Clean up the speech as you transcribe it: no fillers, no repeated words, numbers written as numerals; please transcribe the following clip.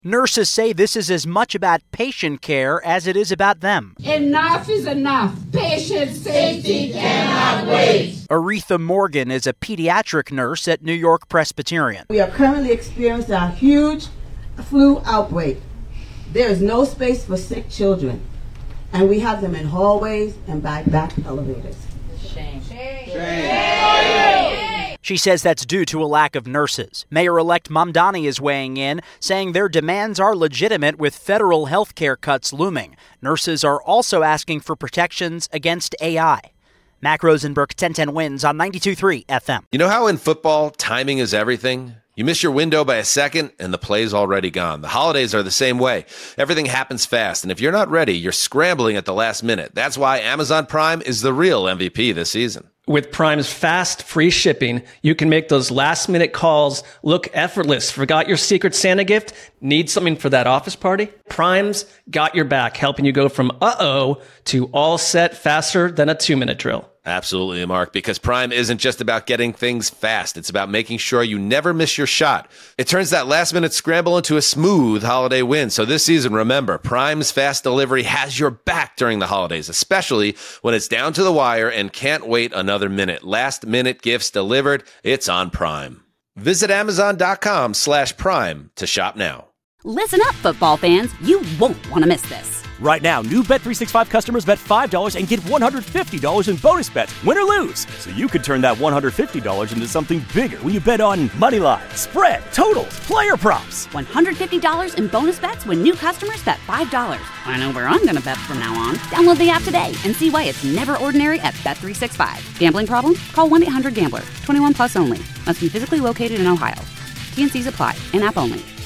Nurses say this is as much about patient care as it is about them. Enough is enough. Patient safety cannot wait. Aretha Morgan is a pediatric nurse at New York Presbyterian. We are currently experiencing a huge flu outbreak. There is no space for sick children, and we have them in hallways and by back elevators. Shame. She says that's due to a lack of nurses. Mayor-elect Mamdani is weighing in, saying their demands are legitimate with federal health care cuts looming. Nurses are also asking for protections against AI. Mac Rosenberg, 1010 Wins on 92.3 FM. You know how in football, timing is everything? You miss your window by a second, and the play's already gone. The holidays are the same way. Everything happens fast, and if you're not ready, you're scrambling at the last minute. That's why Amazon Prime is the real MVP this season. With Prime's fast, free shipping, you can make those last-minute calls look effortless. Forgot your Secret Santa gift? Need something for that office party? Prime's got your back, helping you go from uh-oh to all set faster than a 2-minute drill. Absolutely, Mark, because Prime isn't just about getting things fast. It's about making sure you never miss your shot. It turns that last-minute scramble into a smooth holiday win. So this season, remember, Prime's fast delivery has your back during the holidays, especially when it's down to the wire and can't wait another minute. Last-minute gifts delivered, it's on Prime. Visit Amazon.com/Prime to shop now. Listen up, football fans. You won't want to miss this. Right now, new Bet365 customers bet $5 and get $150 in bonus bets, win or lose. So you could turn that $150 into something bigger when you bet on money line, spread, totals, player props. $150 in bonus bets when new customers bet $5. I know where I'm going to bet from now on. Download the app today and see why it's never ordinary at Bet365. Gambling problem? Call 1-800-GAMBLER. 21 plus only. Must be physically located in Ohio. T&Cs apply. In-app only.